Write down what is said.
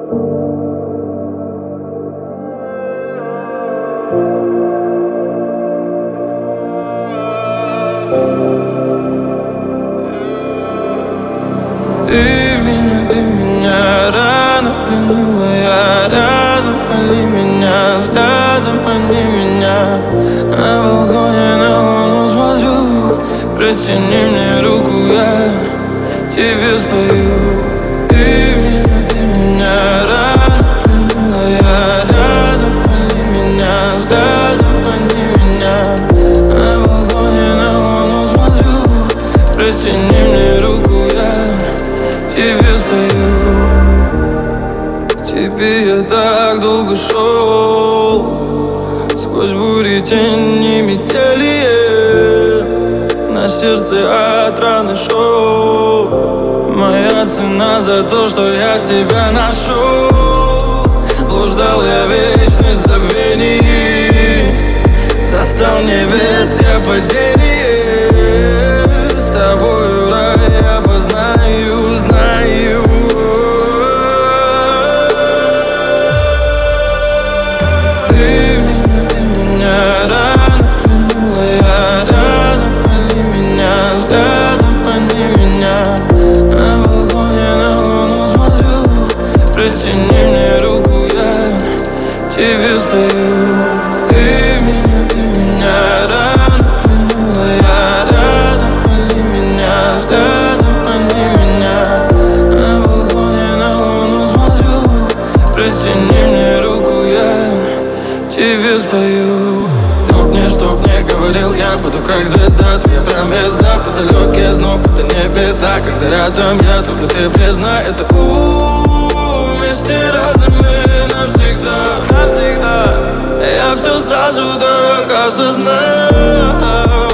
Ты меня рано пленила, я рядом, пали меня взглядом, они меня. На балконе на луну смотрю, протяни мне руку, я тебе спою. Ты меня рано пленила, я рядом, пали меня взглядом, они меня. На балконе на луну смотрю, протяни мне руку, я тебе спою. К тебе я так долго шел, сквозь бури, тени, метели. На сердце от раны шел. Моя цена за то, что я тебя нашел. Блуждал я вечность в забвении, застал небес я падение. С тобою рай я познаю, знаю. Ты меня рано пленила, я рядом, пали меня взглядом, они меня. На балконе на луну смотрю, протяни мне руку, я тебе спою. Ты меня рано пленила, я рядом, пали меня взглядом, они меня. На балконе на луну смотрю, протяни мне руку, я тебе спою. Чтоб не говорил, я буду как звезда. Твоя промес завтра далекий зноб, это не беда. Когда рядом я, только ты признай это. Вместе разом мы навсегда. Я все сразу так осознал.